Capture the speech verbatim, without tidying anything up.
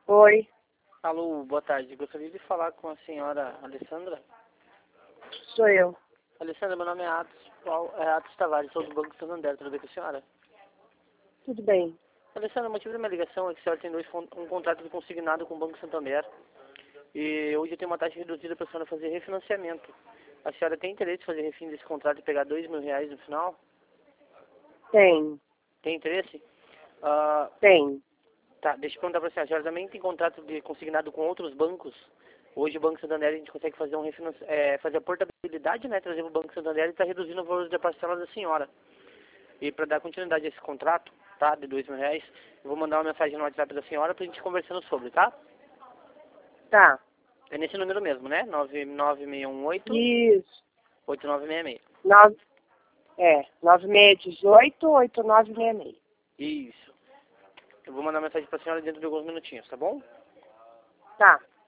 Oi, Alô, boa tarde. Gostaria de falar com a senhora Alessandra. sou eu. Alessandra, meu nome é Atos, Paulo- é Atos Tavares, sou do Banco Santander. Tudo bem com a senhora? Tudo bem. Alessandra, o motivo da minha ligação é que a senhora tem dois, con- um contrato de consignado com o Banco Santander. E hoje eu tenho uma taxa reduzida para a senhora fazer refinanciamento. A senhora tem interesse em fazer refim desse contrato e pegar dois mil reais no final? Tem, Tem interesse? Ah, tem. tá, deixa eu perguntar para a senhora. A senhora também tem contrato de consignado com outros bancos? Hoje o Banco Santander a gente consegue fazer um refinanci- é, fazer a portabilidade, né, trazer o Banco Santander e está reduzindo o valor da parcela da senhora. E para dar continuidade a esse contrato, tá, de dois mil reais, eu vou mandar uma mensagem no WhatsApp da senhora para a gente ir conversando sobre, tá? Tá. É nesse número mesmo, né? nove nove seis um oito, Isso. oito nove seis seis. Nove, é, nove seis um oito, oito nove seis seis. Isso. Eu vou mandar uma mensagem para a senhora dentro de alguns minutinhos, tá bom? Tá.